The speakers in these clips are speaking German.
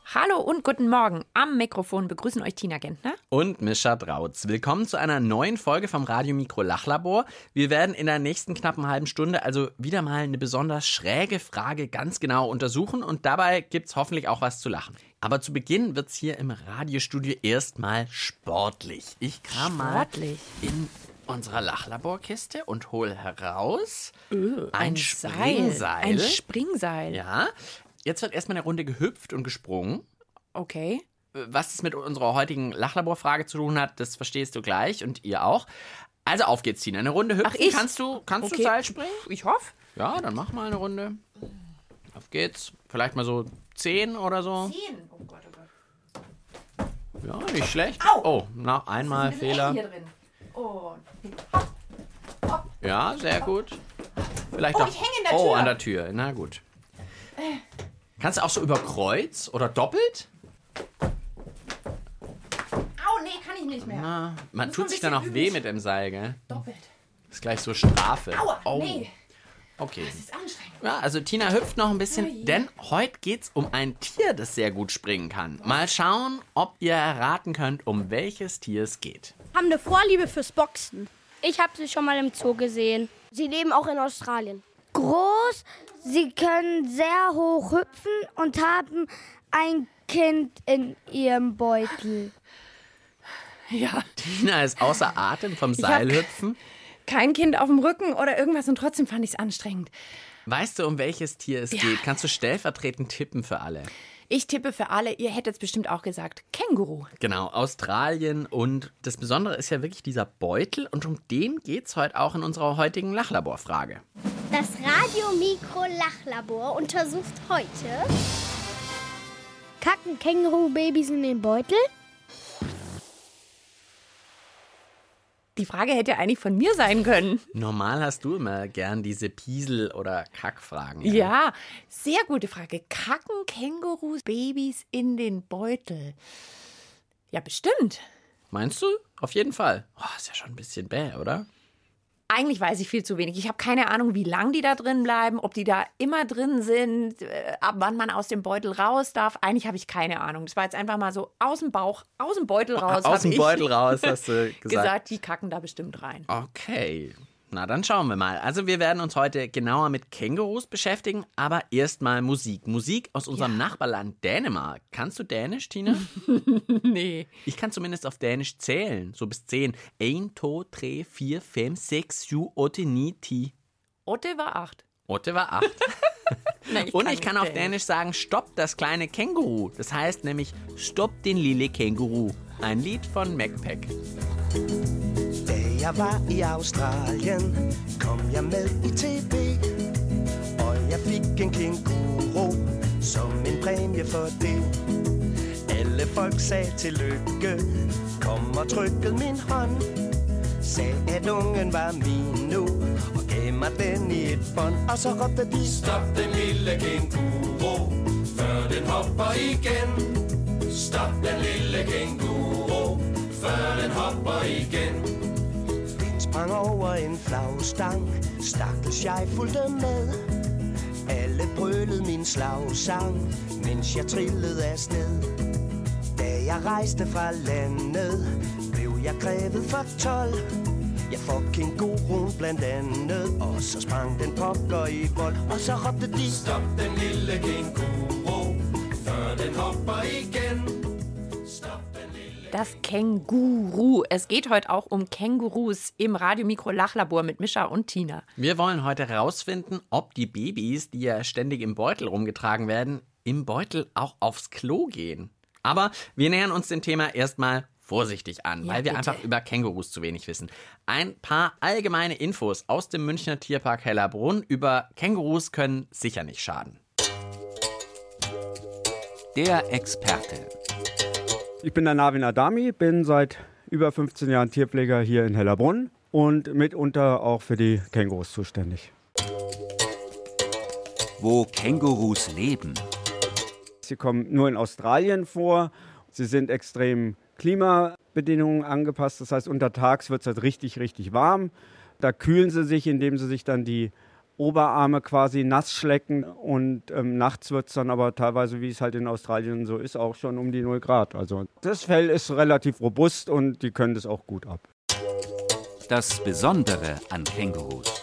Hallo und guten Morgen. Am Mikrofon begrüßen euch Tina Gentner und Mischa Drautz. Willkommen zu einer neuen Folge vom Radio Mikro Lachlabor. Wir werden in der nächsten knappen halben Stunde also wieder mal eine besonders schräge Frage ganz genau untersuchen und dabei gibt's hoffentlich auch was zu lachen. Aber zu Beginn wird's hier im Radiostudio erstmal sportlich. Ich kram mal in unserer Lachlaborkiste und hol heraus ein Springseil. Ein Springseil. Ja. Jetzt wird erstmal eine Runde gehüpft und gesprungen. Okay. Was es mit unserer heutigen Lachlaborfrage zu tun hat, das verstehst du gleich und ihr auch. Also auf geht's, Tina. Eine Runde hüpfen. Kannst du Seil springen? Ich hoffe. Ja, dann mach mal eine Runde. Auf geht's. Vielleicht mal so 10 oder so. 10? Oh Gott, oh Gott. Ja, nicht schlecht. Au! Oh, na, einmal Fehler. Hier drin. Oh. Ja, sehr gut. Vielleicht ich auch. hänge in der Tür. Oh, an der Tür. Na gut. Kannst du auch so über Kreuz oder doppelt? Au, nee, kann ich nicht mehr. Na, man tut sich dann auch weh mit dem Seil, gell? Doppelt. Das ist gleich so Strafe. Aua, oh. nee. Okay. Das ist anstrengend. Ja, also Tina hüpft noch ein bisschen, denn heute geht's um ein Tier, das sehr gut springen kann. Mal schauen, ob ihr erraten könnt, um welches Tier es geht. Haben eine Vorliebe fürs Boxen. Ich habe sie schon mal im Zoo gesehen. Sie leben auch in Australien. Groß, sie können sehr hoch hüpfen und haben ein Kind in ihrem Beutel. Ja. Tina ist außer Atem vom Seilhüpfen. Kein Kind auf dem Rücken oder irgendwas und trotzdem fand ich es anstrengend. Weißt du, um welches Tier es geht? Kannst du stellvertretend tippen für alle? Ich tippe für alle, ihr hättet es bestimmt auch gesagt, Känguru. Genau, Australien. Und das Besondere ist ja wirklich dieser Beutel. Und um den geht's heute auch in unserer heutigen Lachlaborfrage. Das Radio Mikro Lachlabor untersucht heute: Kacken Känguru-Babys in den Beutel? Die Frage hätte ja eigentlich von mir sein können. Normal hast du immer gern diese Piesel- oder Kackfragen. Ja, sehr gute Frage. Kacken Kängurus Babys in den Beutel? Ja, bestimmt. Meinst du? Auf jeden Fall. Oh, ist ja schon ein bisschen bäh, oder? Eigentlich weiß ich viel zu wenig. Ich habe keine Ahnung, wie lange die da drin bleiben, ob die da immer drin sind, ab wann man aus dem Beutel raus darf. Eigentlich habe ich keine Ahnung. Das war jetzt einfach mal so aus dem Bauch, aus dem Beutel raus. Aus dem Beutel raus, hast du gesagt, die kacken da bestimmt rein. Okay, na dann schauen wir mal. Also wir werden uns heute genauer mit Kängurus beschäftigen, aber erstmal Musik. Musik aus unserem Nachbarland Dänemark. Kannst du Dänisch, Tina? Nee. Ich kann zumindest auf Dänisch zählen, so bis 10. 1, 2, 3, 4, 5, 6, 7, 8, 9, 10. Otte war 8. Otte war 8. Nein, Und ich kann auf Dänisch sagen, stopp das kleine Känguru. Das heißt nämlich, stopp den lille Känguru. Ein Lied von MacPack. Da jeg var i Australien, kom jeg med i TV. Og jeg fik en känguru som en præmie for det. Alle folk sagde tillykke, kom og trykkede min hånd. Sagde at ungen var min nu, og gav mig den i et bånd. Og så råbte de: stop den lille känguru, før den hopper igen. Stop den lille känguru, før den hopper igen. Sprang over en flagstang, stakkels jeg fulgte med. Alle brølede min slagsang, mens jeg trillede afsted. Da jeg rejste fra landet, blev jeg krævet for 12. Jeg får kænguruen blandt andet, og så sprang den pokker i vold. Og så råbte de: stop den lille känguru, før den hopper igen. Das Känguru. Es geht heute auch um Kängurus im Radio Mikro Lachlabor mit Mischa und Tina. Wir wollen heute herausfinden, ob die Babys, die ja ständig im Beutel rumgetragen werden, im Beutel auch aufs Klo gehen. Aber wir nähern uns dem Thema erstmal vorsichtig an, weil wir einfach über Kängurus zu wenig wissen. Ein paar allgemeine Infos aus dem Münchner Tierpark Hellerbrunn über Kängurus können sicher nicht schaden. Der Experte. Ich bin der Navin Adami, bin seit über 15 Jahren Tierpfleger hier in Hellerbrunn und mitunter auch für die Kängurus zuständig. Wo Kängurus leben. Sie kommen nur in Australien vor. Sie sind extrem Klimabedingungen angepasst. Das heißt, untertags wird es halt richtig, richtig warm. Da kühlen sie sich, indem sie sich dann die Oberarme quasi nass schlecken und nachts wird es dann aber teilweise, wie es halt in Australien so ist, auch schon um die 0 Grad. Also das Fell ist relativ robust und die können das auch gut ab. Das Besondere an Kängurus.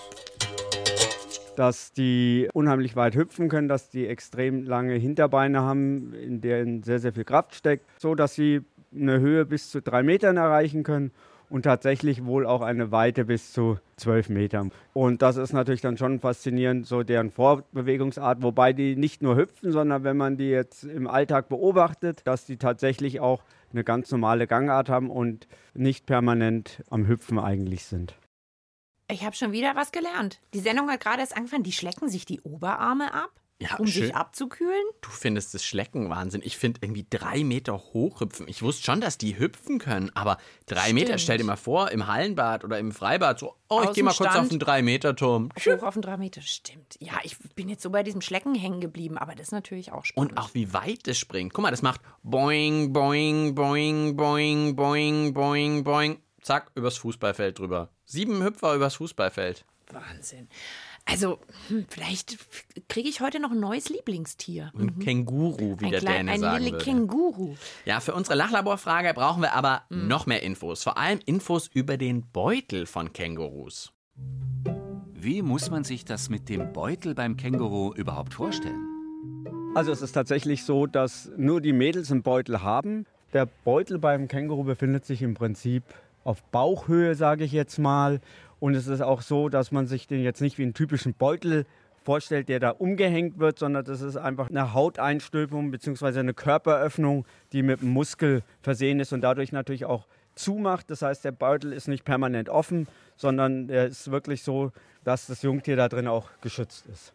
Dass die unheimlich weit hüpfen können, dass die extrem lange Hinterbeine haben, in denen sehr, sehr viel Kraft steckt, so dass sie eine Höhe bis zu 3 Metern erreichen können und tatsächlich wohl auch eine Weite bis zu 12 Metern. Und das ist natürlich dann schon faszinierend, so deren Vorbewegungsart, wobei die nicht nur hüpfen, sondern wenn man die jetzt im Alltag beobachtet, dass die tatsächlich auch eine ganz normale Gangart haben und nicht permanent am Hüpfen eigentlich sind. Ich habe schon wieder was gelernt. Die Sendung hat gerade erst angefangen. Die schlecken sich die Oberarme ab, Ja, um schön. sich abzukühlen. Du findest das Schlecken Wahnsinn. Ich finde irgendwie 3 Meter hochhüpfen. Ich wusste schon, dass die hüpfen können, aber 3 Meter, Stimmt. stell dir mal vor, im Hallenbad oder im Freibad so, ich gehe mal kurz Außenstand. auf den 3-Meter-Turm. Hoch auf den 3 Meter, stimmt. Ja, ich bin jetzt so bei diesem Schlecken hängen geblieben, aber das ist natürlich auch spannend. Und auch wie weit es springt. Guck mal, das macht boing, boing, boing, boing, boing, boing, boing. Zack, übers Fußballfeld drüber. 7 Hüpfer übers Fußballfeld. Wahnsinn. Also, vielleicht kriege ich heute noch ein neues Lieblingstier. Ein Känguru, wie der Däne ein sagen Lille würde. Känguru. Ja, für unsere Lachlaborfrage brauchen wir aber noch mehr Infos. Vor allem Infos über den Beutel von Kängurus. Wie muss man sich das mit dem Beutel beim Känguru überhaupt vorstellen? Also es ist tatsächlich so, dass nur die Mädels einen Beutel haben. Der Beutel beim Känguru befindet sich im Prinzip auf Bauchhöhe, sage ich jetzt mal. Und es ist auch so, dass man sich den jetzt nicht wie einen typischen Beutel vorstellt, der da umgehängt wird, sondern das ist einfach eine Hauteinstülpung bzw. eine Körperöffnung, die mit einem Muskel versehen ist und dadurch natürlich auch zumacht. Das heißt, der Beutel ist nicht permanent offen, sondern er ist wirklich so, dass das Jungtier da drin auch geschützt ist.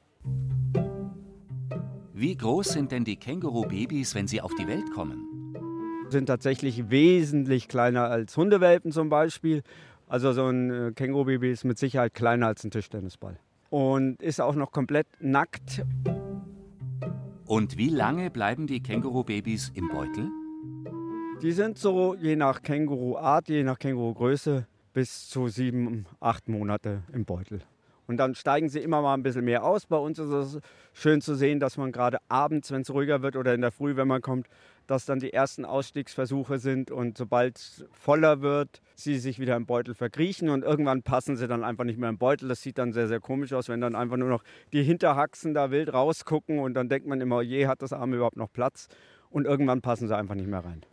Wie groß sind denn die Känguru-Babys, wenn sie auf die Welt kommen? Sind tatsächlich wesentlich kleiner als Hundewelpen zum Beispiel. Also so ein Kängurubaby ist mit Sicherheit kleiner als ein Tischtennisball. Und ist auch noch komplett nackt. Und wie lange bleiben die Känguru-Babys im Beutel? Die sind so je nach Känguruart, je nach Kängurogröße bis zu 7, 8 Monate im Beutel. Und dann steigen sie immer mal ein bisschen mehr aus. Bei uns ist es schön zu sehen, dass man gerade abends, wenn es ruhiger wird oder in der Früh, wenn man kommt, dass dann die ersten Ausstiegsversuche sind und sobald es voller wird, sie sich wieder im Beutel verkriechen und irgendwann passen sie dann einfach nicht mehr im Beutel. Das sieht dann sehr, sehr komisch aus, wenn dann einfach nur noch die Hinterhaxen da wild rausgucken und dann denkt man immer, je, hat das Arm überhaupt noch Platz? Und irgendwann passen sie einfach nicht mehr rein.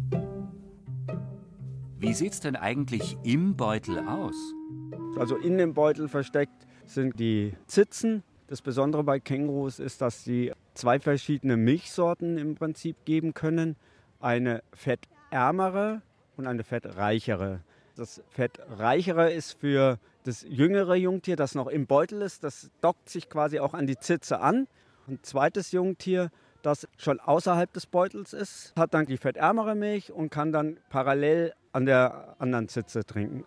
Wie sieht's denn eigentlich im Beutel aus? Also in dem Beutel versteckt sind die Zitzen. Das Besondere bei Kängurus ist, dass sie 2 verschiedene Milchsorten im Prinzip geben können. Eine fettärmere und eine fettreichere. Das fettreichere ist für das jüngere Jungtier, das noch im Beutel ist. Das dockt sich quasi auch an die Zitze an. Ein zweites Jungtier, das schon außerhalb des Beutels ist, hat dann die fettärmere Milch und kann dann parallel an der anderen Zitze trinken.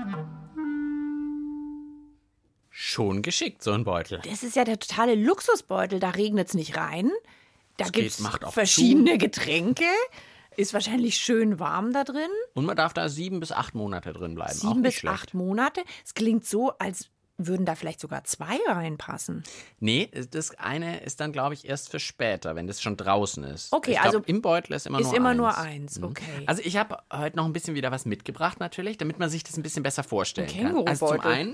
Schon geschickt, so ein Beutel. Das ist ja der totale Luxusbeutel. Da regnet es nicht rein. Da Es gibt es macht auch verschiedene Getränke. Ist wahrscheinlich schön warm da drin. Und man darf da 7 bis 8 Monate drin bleiben. auch 7 nicht bis schlecht. 8 Monate. Es klingt so, als würden da vielleicht sogar 2 reinpassen. Nee, das eine ist dann, glaube ich, erst für später, wenn das schon draußen ist. Okay, ich glaub, also im Beutel ist immer ist nur immer eins. nur eins, okay. Also ich habe heute noch ein bisschen wieder was mitgebracht natürlich, damit man sich das ein bisschen besser vorstellen Ein kann. Also Kängurubeutel.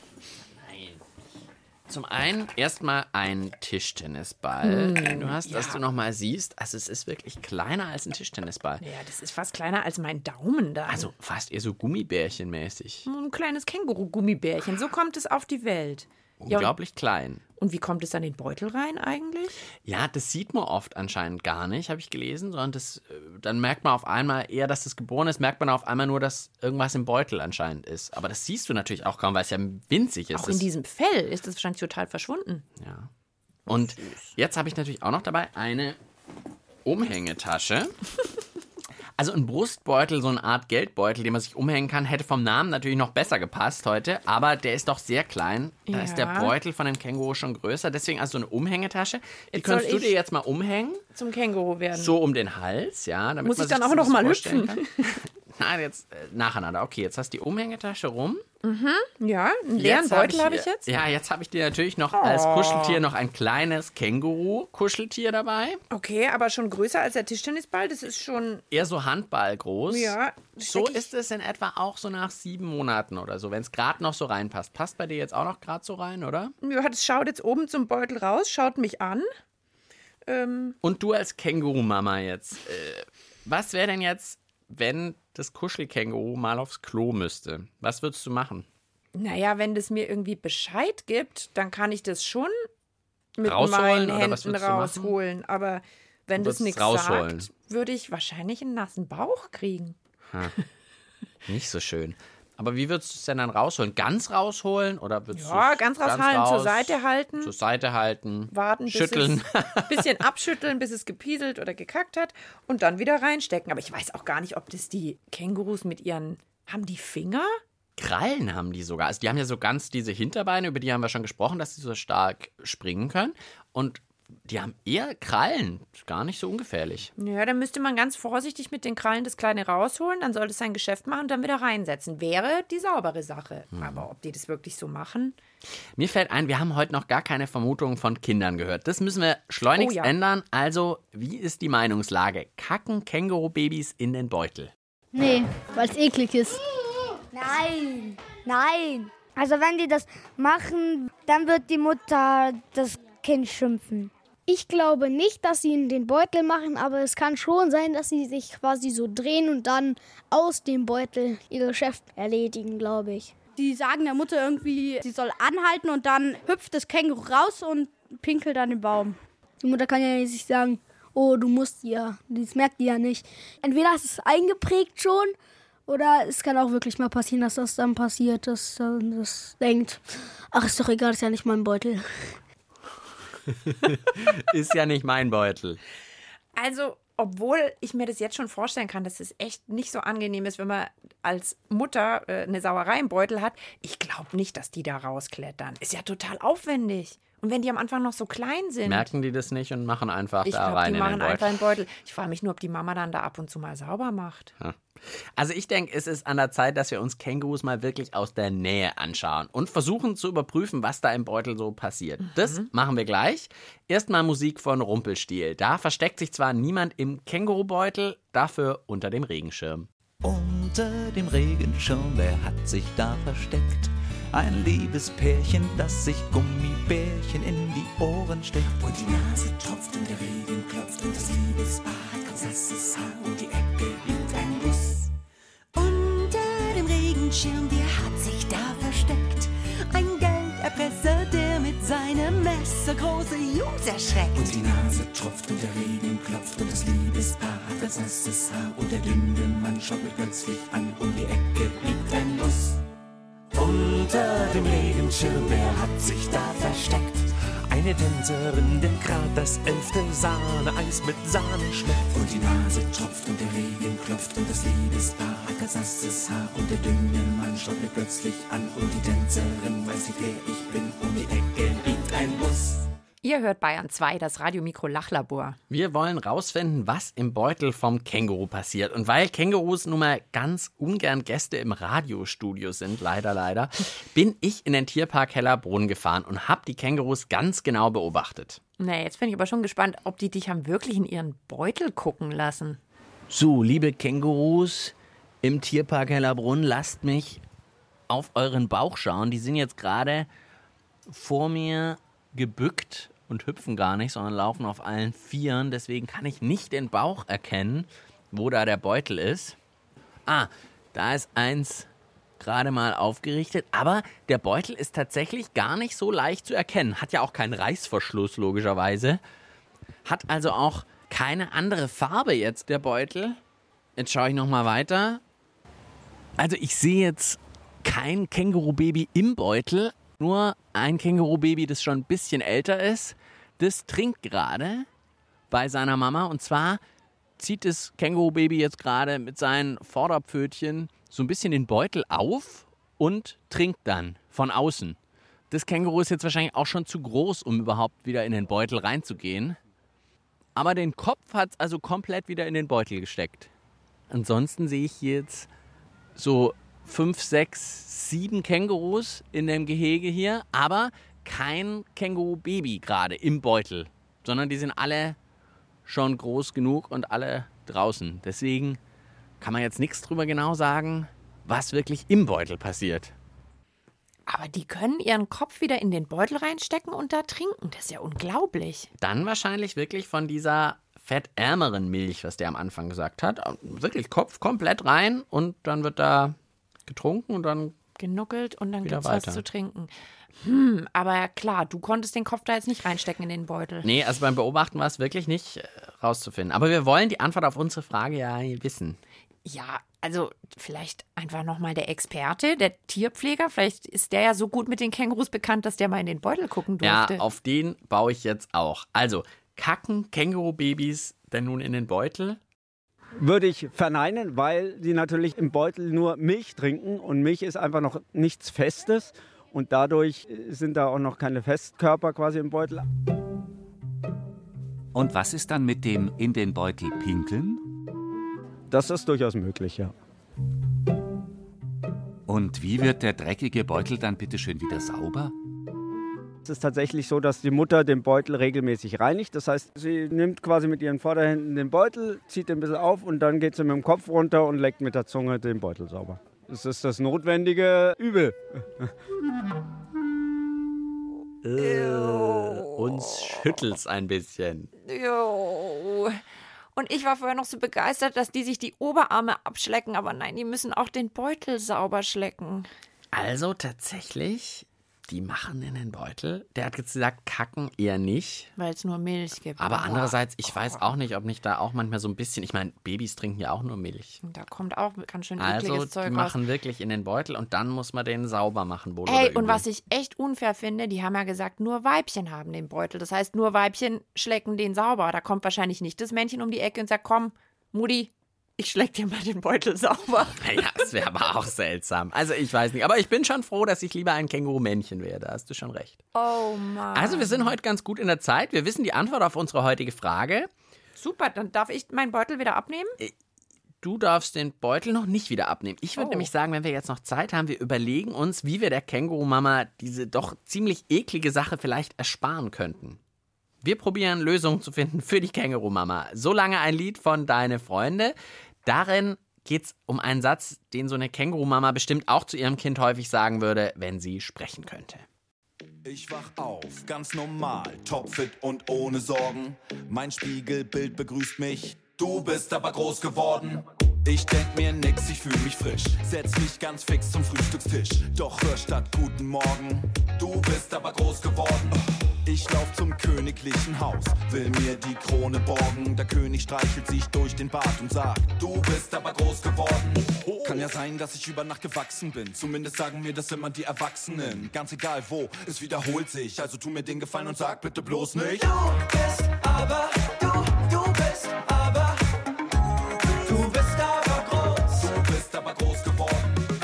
Zum einen erstmal ein Tischtennisball. Du hast, dass du nochmal siehst, also es ist wirklich kleiner als ein Tischtennisball. Ja, das ist fast kleiner als mein Daumen da. Also fast eher so Gummibärchenmäßig. ein kleines Känguru-Gummibärchen. So kommt es auf die Welt. Ja, Unglaublich klein. und wie kommt es dann in den Beutel rein eigentlich? Ja, das sieht man oft anscheinend gar nicht, habe ich gelesen, sondern dann merkt man auf einmal eher, dass das geboren ist, merkt man auf einmal nur, dass irgendwas im Beutel anscheinend ist. Aber das siehst du natürlich auch kaum, weil es ja winzig ist. Auch in diesem Fell ist das wahrscheinlich total verschwunden. Ja. Und jetzt habe ich natürlich auch noch dabei eine Umhängetasche. Also ein Brustbeutel, so eine Art Geldbeutel, den man sich umhängen kann, hätte vom Namen natürlich noch besser gepasst heute, aber der ist doch sehr klein. Da Ja. ist der Beutel von dem Känguru schon größer, deswegen also so eine Umhängetasche. Die Jetzt soll könntest du ich dir jetzt mal umhängen, zum Känguru werden. so um den Hals, ja. Damit Muss man ich dann sich auch das noch mal vorstellen hüpfen? kann. jetzt nacheinander. Okay, jetzt hast du die Umhängetasche rum. Ja, einen leeren Beutel habe ich jetzt. Ja, jetzt habe ich dir natürlich noch als Kuscheltier noch ein kleines Känguru-Kuscheltier dabei. Okay, aber schon größer als der Tischtennisball. Das ist schon... Eher so handballgroß. Ja. So ist es in etwa auch so nach 7 Monaten oder so, wenn es gerade noch so reinpasst. Passt bei dir jetzt auch noch gerade so rein, oder? Ja, das schaut jetzt oben zum Beutel raus, schaut mich an. Und du als Känguru-Mama jetzt, was wäre denn jetzt, wenn das Kuschelkänguru mal aufs Klo müsste? Was würdest du machen? Naja, wenn das mir irgendwie Bescheid gibt, dann kann ich das schon mit Rausholen, meinen oder was Händen würdest du machen? rausholen. Aber wenn Du das würdest nichts rausholen. sagt, würde ich wahrscheinlich einen nassen Bauch kriegen. Nicht so schön. Aber wie würdest du es denn dann rausholen? Ganz rausholen? Oder würdest Ja, du's ganz raushalten, zur Seite halten. Zur Seite halten. Warten, Schütteln. Bisschen abschütteln, bis es gepieselt oder gekackt hat und dann wieder reinstecken. Aber ich weiß auch gar nicht, ob das die Kängurus mit ihren... Haben die Finger? Krallen haben die sogar. Also die haben ja so ganz diese Hinterbeine, über die haben wir schon gesprochen, dass sie so stark springen können. Und die haben eher Krallen. Gar nicht so ungefährlich. Ja, dann müsste man ganz vorsichtig mit den Krallen das Kleine rausholen, dann sollte es sein Geschäft machen und dann wieder reinsetzen. Wäre die saubere Sache. Aber ob die das wirklich so machen? Mir fällt ein, wir haben heute noch gar keine Vermutungen von Kindern gehört. Das müssen wir schleunigst ändern. Also, wie ist die Meinungslage? Kacken Kängurubabys in den Beutel? Nee, weil es eklig ist. Nein. Also wenn die das machen, dann wird die Mutter das Kind schimpfen. Ich glaube nicht, dass sie in den Beutel machen, aber es kann schon sein, dass sie sich quasi so drehen und dann aus dem Beutel ihr Geschäft erledigen, glaube ich. Die sagen der Mutter irgendwie, sie soll anhalten und dann hüpft das Känguru raus und pinkelt an den Baum. Die Mutter kann ja nicht sagen, oh, du musst ja. Das merkt die ja nicht. Entweder ist es eingeprägt schon oder es kann auch wirklich mal passieren, dass das dann passiert, dass das denkt, ach, ist doch egal, ist ja nicht mein Beutel. Ist ja nicht mein Beutel. Also, obwohl ich mir das jetzt schon vorstellen kann, dass es echt nicht so angenehm ist, wenn man als Mutter eine Sauerei im Beutel hat. Ich glaube nicht, dass die da rausklettern. Ist ja total aufwendig. Und wenn die am Anfang noch so klein sind. Merken die das nicht und machen einfach Ich da glaube, rein die in den machen Beutel? einfach einen Beutel. Ich frage mich nur, ob die Mama dann da ab und zu mal sauber macht. Ja. Also ich denke, es ist an der Zeit, dass wir uns Kängurus mal wirklich aus der Nähe anschauen und versuchen zu überprüfen, was da im Beutel so passiert. Das machen wir gleich. Erstmal Musik von Rumpelstilzchen. Da versteckt sich zwar niemand im Kängurubeutel, dafür unter dem Regenschirm. Unter dem Regenschirm, wer hat sich da versteckt? Ein liebes Pärchen, das sich Gummibärchen in die Ohren steckt. Und die Nase tropft und der Regen klopft und das Liebespaar hat ganz nasses Haar und die Ecke liegt ein Bus. Unter dem Regenschirm, wer hat sich da versteckt? Ein Gelderpresser, der mit seinem Messer große Jungs erschreckt. Und die Nase tropft und der Regen klopft und das Liebespaar hat ganz nasses Haar und der dünne Mann schaut mich plötzlich an, um die Ecke liegt ein Bus. Unter dem Regenschirm, wer hat sich da versteckt? Eine Tänzerin, der grad das 11. Sahneeis mit Sahne schmeckt. Und die Nase tropft und der Regen klopft und das Liebespaar hat ganz nasses Haar. Und der dünne Mann schaut mir plötzlich an und die Tänzerin weiß nicht, wer ich bin. Um die Ecke liegt ein Bus. Ihr hört Bayern 2, das Radiomikro Lachlabor. Wir wollen rausfinden, was im Beutel vom Känguru passiert. Und weil Kängurus nun mal ganz ungern Gäste im Radiostudio sind, leider, bin ich in den Tierpark Hellerbrunn gefahren und habe die Kängurus ganz genau beobachtet. Nee, jetzt bin ich aber schon gespannt, ob die dich haben wirklich in ihren Beutel gucken lassen. So, liebe Kängurus im Tierpark Hellerbrunn, lasst mich auf euren Bauch schauen. Die sind jetzt gerade vor mir gebückt und hüpfen gar nicht, sondern laufen auf allen Vieren. Deswegen kann ich nicht den Bauch erkennen, wo da der Beutel ist. Ah, da ist eins gerade mal aufgerichtet. Aber der Beutel ist tatsächlich gar nicht so leicht zu erkennen. Hat ja auch keinen Reißverschluss, logischerweise. Hat also auch keine andere Farbe jetzt, der Beutel. Jetzt schaue ich nochmal weiter. Also ich sehe jetzt kein Kängurubaby im Beutel. Nur ein Kängurubaby, das schon ein bisschen älter ist. Das trinkt gerade bei seiner Mama. Und zwar zieht das Kängurubaby jetzt gerade mit seinen Vorderpfötchen so ein bisschen den Beutel auf und trinkt dann von außen. Das Känguru ist jetzt wahrscheinlich auch schon zu groß, um überhaupt wieder in den Beutel reinzugehen. Aber den Kopf hat es also komplett wieder in den Beutel gesteckt. ansonsten sehe ich hier jetzt so 5, 6, 7 Kängurus in dem Gehege hier, aber kein Känguru-Baby gerade im Beutel, sondern die sind alle schon groß genug und alle draußen. Deswegen kann man jetzt nichts drüber genau sagen, was wirklich im Beutel passiert. Aber die können ihren Kopf wieder in den Beutel reinstecken und da trinken. Das ist ja unglaublich. Dann wahrscheinlich wirklich von dieser fettärmeren Milch, was der am Anfang gesagt hat. Wirklich Kopf komplett rein und dann wird da getrunken und dann genuckelt und dann wieder gibt's was weiter. zu trinken. Aber klar, du konntest den Kopf da jetzt nicht reinstecken in den Beutel. Nee, also beim Beobachten war es wirklich nicht rauszufinden. Aber wir wollen die Antwort auf unsere Frage ja wissen. Ja, also vielleicht einfach nochmal der Experte, der Tierpfleger. Vielleicht ist der ja so gut mit den Kängurus bekannt, dass der mal in den Beutel gucken durfte. Ja, auf den baue ich jetzt auch. Also, kacken Kängurubabys denn nun in den Beutel? Würde ich verneinen, weil die natürlich im Beutel nur Milch trinken und Milch ist einfach noch nichts Festes und dadurch sind da auch noch keine Festkörper quasi im Beutel. Und was ist dann mit dem in den Beutel pinkeln? Das ist durchaus möglich, ja. Und wie wird der dreckige Beutel dann bitte schön wieder sauber? Es ist tatsächlich so, dass die Mutter den Beutel regelmäßig reinigt. Das heißt, sie nimmt quasi mit ihren Vorderhänden den Beutel, zieht den ein bisschen auf und dann geht sie mit dem Kopf runter und leckt mit der Zunge den Beutel sauber. Das ist das notwendige Übel. Uns schüttelt's ein bisschen. Jo. Und ich war vorher noch so begeistert, dass die sich die Oberarme abschlecken. Aber nein, die müssen auch den Beutel sauber schlecken. Also tatsächlich, die machen in den Beutel. Der hat jetzt gesagt, kacken eher nicht. Weil es nur Milch gibt. Aber andererseits, ich weiß auch nicht, ob nicht da auch manchmal so ein bisschen, ich meine, Babys trinken ja auch nur Milch. Da kommt auch ganz schön Also ekliges Zeug die raus. machen wirklich in den Beutel und dann muss man den sauber machen, wohl Hey, oder und übel. was ich echt unfair finde, die haben ja gesagt, nur Weibchen haben den Beutel. Das heißt, nur Weibchen schlecken den sauber. Da kommt wahrscheinlich nicht das Männchen um die Ecke und sagt, komm, Mutti, ich schleck dir mal den Beutel sauber. Ja, das wäre aber auch seltsam. Also ich weiß nicht, aber ich bin schon froh, dass ich lieber ein Känguru-Männchen wäre. Da hast du schon recht. Oh Mann. Also wir sind heute ganz gut in der Zeit. Wir wissen die Antwort auf unsere heutige Frage. Super, dann darf ich meinen Beutel wieder abnehmen? Du darfst den Beutel noch nicht wieder abnehmen. Ich würde nämlich sagen, wenn wir jetzt noch Zeit haben, wir überlegen uns, wie wir der Känguru-Mama diese doch ziemlich eklige Sache vielleicht ersparen könnten. Wir probieren Lösungen zu finden für die Känguru-Mama. Solange ein Lied von Deine Freunde. Darin geht es um einen Satz, den so eine Känguru-Mama bestimmt auch zu ihrem Kind häufig sagen würde, wenn sie sprechen könnte. Ich wach auf, ganz normal, topfit und ohne Sorgen. Mein Spiegelbild begrüßt mich, du bist aber groß geworden. Ich denk mir nix, ich fühl mich frisch, setz mich ganz fix zum Frühstückstisch. Doch hör statt Guten Morgen, du bist aber groß geworden. Ich lauf zum königlichen Haus, will mir die Krone borgen. Der König streichelt sich durch den Bart und sagt, du bist aber groß geworden. Kann ja sein, dass ich über Nacht gewachsen bin. Zumindest sagen mir das immer die Erwachsenen. Ganz egal wo, es wiederholt sich. Also tu mir den Gefallen und sag bitte bloß nicht. Du bist aber, du bist aber, du bist aber groß. Du bist aber groß geworden.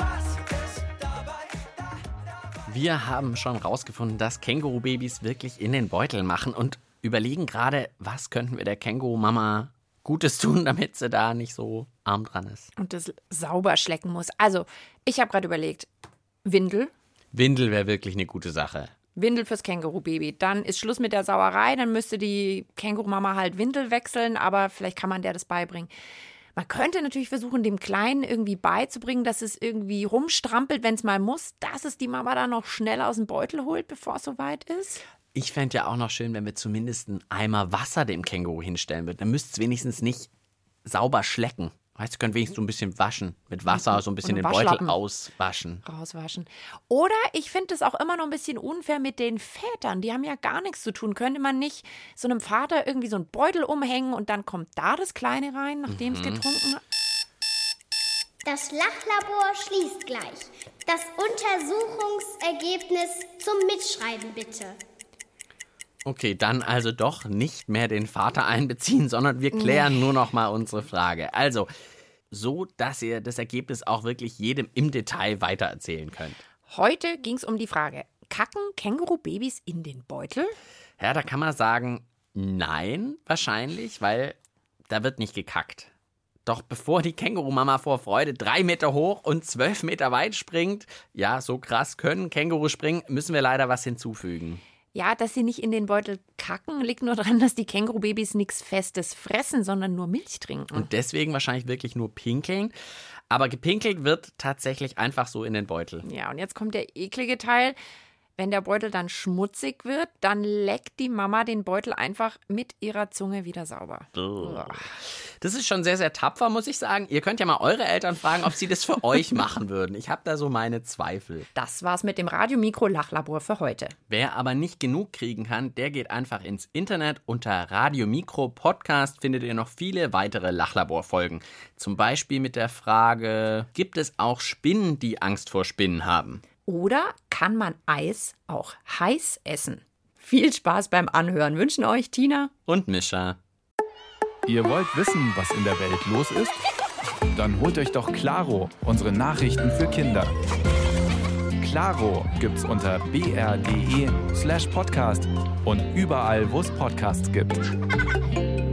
Wir haben schon rausgefunden, dass Känguru-Babys wirklich in den Beutel machen und überlegen gerade, was könnten wir der Känguru-Mama Gutes tun, damit sie da nicht so arm dran ist. Und das sauber schlecken muss. Also, ich habe gerade überlegt, Windel. Windel wäre wirklich eine gute Sache. Windel fürs Känguru-Baby. Dann ist Schluss mit der Sauerei, dann müsste die Känguru-Mama halt Windel wechseln, aber vielleicht kann man der das beibringen. Man könnte natürlich versuchen, dem Kleinen irgendwie beizubringen, dass es irgendwie rumstrampelt, wenn es mal muss, dass es die Mama dann noch schnell aus dem Beutel holt, bevor es soweit ist. Ich fände ja auch noch schön, wenn wir zumindest einen Eimer Wasser dem Känguru hinstellen würden. Dann müsste es wenigstens nicht sauber schlecken. Weißt du, können wenigstens so ein bisschen waschen. Mit Wasser so ein bisschen den Beutel auswaschen. Rauswaschen. Oder ich finde es auch immer noch ein bisschen unfair mit den Vätern. Die haben ja gar nichts zu tun. Könnte man nicht so einem Vater irgendwie so einen Beutel umhängen und dann kommt da das Kleine rein, nachdem es getrunken hat? Das Lachlabor schließt gleich. Das Untersuchungsergebnis zum Mitschreiben bitte. Okay, dann also doch nicht mehr den Vater einbeziehen, sondern wir klären nur noch mal unsere Frage. Also, so, dass ihr das Ergebnis auch wirklich jedem im Detail weitererzählen könnt. Heute ging es um die Frage, kacken Känguru-Babys in den Beutel? Ja, da kann man sagen, nein, wahrscheinlich, weil da wird nicht gekackt. Doch bevor die Kängurumama vor Freude 3 Meter hoch und 12 Meter weit springt, ja, so krass können Kängurus springen, müssen wir leider was hinzufügen. Ja, dass sie nicht in den Beutel kacken, liegt nur daran, dass die Kängurubabys nichts Festes fressen, sondern nur Milch trinken. Und deswegen wahrscheinlich wirklich nur pinkeln. Aber gepinkelt wird tatsächlich einfach so in den Beutel. Ja, und jetzt kommt der eklige Teil. Wenn der Beutel dann schmutzig wird, dann leckt die Mama den Beutel einfach mit ihrer Zunge wieder sauber. Das ist schon sehr, sehr tapfer, muss ich sagen. Ihr könnt ja mal eure Eltern fragen, ob sie das für euch machen würden. Ich habe da so meine Zweifel. Das war's mit dem Radio-Mikro-Lachlabor für heute. Wer aber nicht genug kriegen kann, der geht einfach ins Internet. Unter Radio Mikro Podcast findet ihr noch viele weitere Lachlabor-Folgen. Zum Beispiel mit der Frage, gibt es auch Spinnen, die Angst vor Spinnen haben? Oder kann man Eis auch heiß essen? Viel Spaß beim Anhören wünschen euch Tina und Mischa. Ihr wollt wissen, was in der Welt los ist? Dann holt euch doch Claro, unsere Nachrichten für Kinder. Claro gibt's unter br.de/podcast und überall, wo es Podcasts gibt.